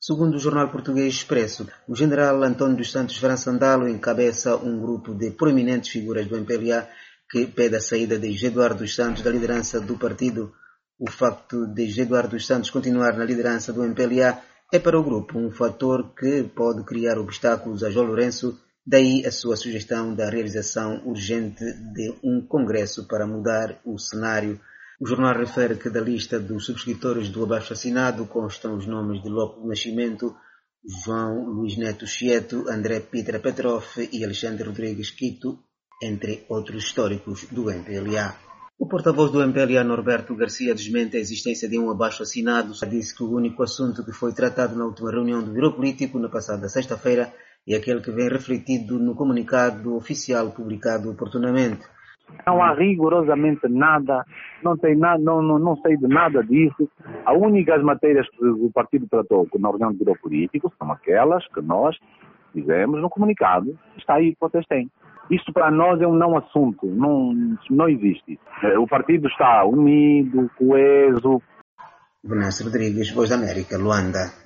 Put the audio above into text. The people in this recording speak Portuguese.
Segundo o jornal português Expresso, o general António dos Santos França-Andalo encabeça um grupo de proeminentes figuras do MPLA que pede a saída de José Eduardo dos Santos da liderança do partido. O facto de José Eduardo dos Santos continuar na liderança do MPLA é para o grupo um fator que pode criar obstáculos a João Lourenço, daí a sua sugestão da realização urgente de um congresso para mudar o cenário. O jornal refere que da lista dos subscritores do abaixo-assinado constam os nomes de Lopo do Nascimento, João Luís Neto Chieto, André Pitra Petrov e Alexandre Rodrigues Quito, entre outros históricos do MPLA. O porta-voz do MPLA, Norberto Garcia, desmente a existência de um abaixo-assinado. Disse que o único assunto que foi tratado na última reunião do Biro Político, na passada sexta-feira, é aquele que vem refletido no comunicado oficial publicado oportunamente. Não há rigorosamente nada, não sei de nada disso. As únicas matérias que o partido tratou na reunião do Biro Político são aquelas que nós fizemos no comunicado. Está aí que vocês têm. Isto para nós é um não assunto, não existe. O partido está unido, coeso. Venâncio Rodrigues, Voz da América, Luanda.